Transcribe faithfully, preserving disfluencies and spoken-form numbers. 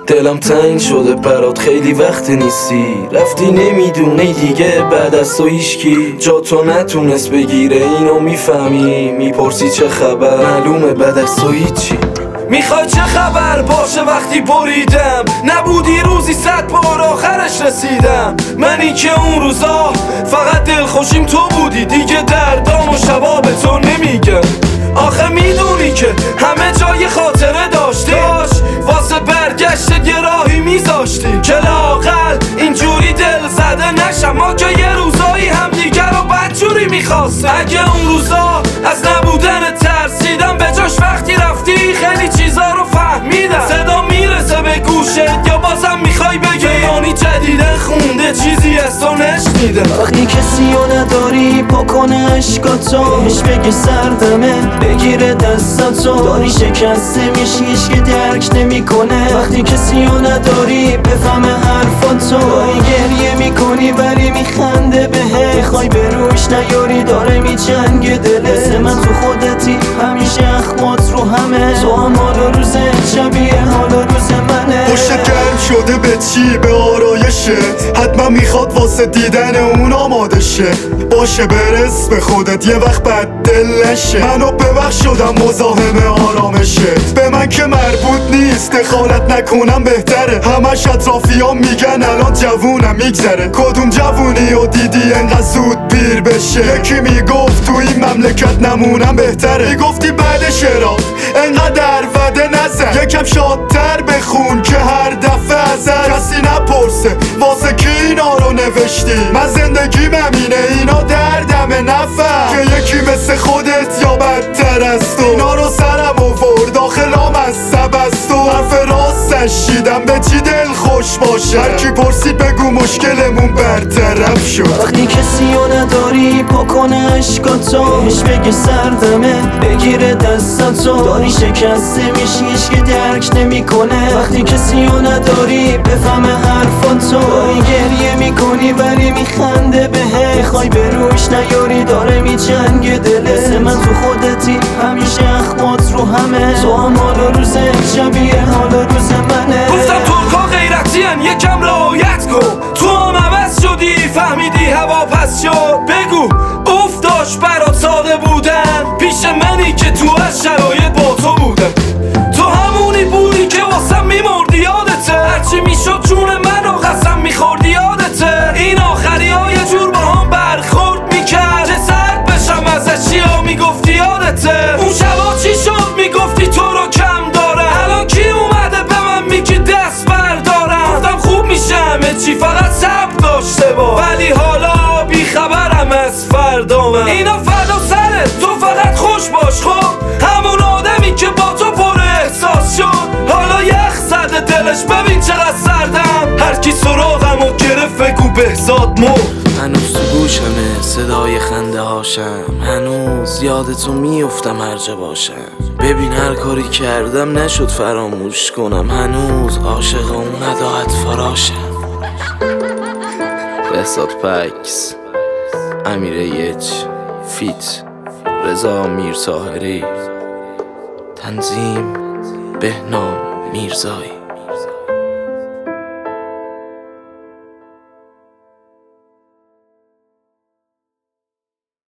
دلم تنگ شده برات خیلی وقت نیستی، رفتی نمیدونی دیگه بعد از تو هیچکی جا تو نتونست بگیره. اینو میفهمی میپرسی چه خبر، معلومه بعد از تو هیچی. میخوای چه خبر باشه وقتی بریدم، نبودی روزی صد بار آخرش رسیدم. منی که اون روزا فقط دلخوشیم تو بودی، دیگه دردام و شبا به تو نمیگم. آخه میدونی که همه جای خاطره داشتی، واسه برگشت یه راهی میذاشتی که لااقل اینجوری دل زده نشم. ما که یه روزایی هم دیگر رو بدجوری میخواستم. اگه اون روزا از نبودن ترسیدم، به جاش وقتی رفتی خیلی چیزا رو فهمیدم. صدا میرسه به گوشت یا بازم میخوای بگی یعنی جدیدن خونده چیزی از تو نشنیدم. وقتی کسی رو نداری پاکنه عشقاتو، هیچ بگی سردمه بگیره دستاتو، داری شکسته میشی هیچ که درک نمیکنه. وقتی کسی رو نداری بفهمه حرفاتو، داری گریه میکنی ولی میخنده بهت، میخوای به روش نیاری داره میجنگه دلت. مثل من تو خودتی همیشه اخمات رو همه، تو هم حال و روزه شبیه حال و روز منه. پشت گرم شده به چی؟ به آرایشه، حتما میخواد واسه دیدن اون آماده شه. باشه برس به خودت یه وقت بد دل نشه، منو ببخش شدم مزاحم آرامشت. به من که مربوط نیست دخالت نکنم بهتره، همش اطرافیام میگن الان جوونم میگذره. کدوم جوونی و دیدی انقدر زود پیر بشه؟ یکی میگفت تو این مملکت نمونم بهتره، میگفتی بعد شراب انقدر عربده نزن، یکم شادتر بخون که هر دفعه ازت کسی نپرسه واسه کی اینا رو نوشتی. من زندگیم همینه اینا دردمه، نفهم که یکی مثل خودت یا بدتر از تو. اینا رو سرم آورد آخلام از سبست و حرف راستش شیدم به چی دل خوش باشه. هرکی پرسید بگو مشکلمون برطرف شد. وقتی کسی رو نداری پاکنه عشقاتو، هیچ بگی سردمه بگیره دستاتو، داری شکسته میشی هیچ که درک نمیکنه. وقتی کسی رو نداری بفهمه حرفاتو، داری گریه میکنی ولی میخنده بهت، میخوای به روش نیاری داره میجنگه دلت. مثل من تو خودتی همیشه اخمات رو همه، تو هم حال و روزه شبیه حال و روز منه. گفتم ترکا غیرتی هن یکم رعایت کن، تو هم عوض شدی فهمیدی هوا پس شد. بگو افتاش برات ساده بودن پیش منی که تو از شرایط با تو بودم. تو همونی بودی که واسم میمردی یادته، هرچی میشد جون منو قسم میخوردی یادته. این آخری ها یه جور با هم برخورد میکرد که سرد بشم ازش چیا میگفتی یادته. اون شبا چی شد میگفتی تو رو کم دارم، الان کی اومده به من میگی دست بردارم. گفتم خوب میشه همه چی فقط صبر داشته با، ولی حالا بیخبرم از فردا من. اینا فدا سرت تو فقط خوش باش خب، همون آدمی که با تو پر احساس شد حالا یخ زده دلش ببین چقدر سردم. هر کی سراغمو گرفت بگو بهزاد مرد. هنوز تو گوشمه صدای خنده هاشم، هنوز یادتو میفتم هر جا باشم. ببین هر کاری کردم نشد فراموش کنم، هنوز عاشق اون نداعت فراشم. بهزاد پکس، امیر یچ، فیت رضا میرطاهری، تنظیم بهنام میرزایی.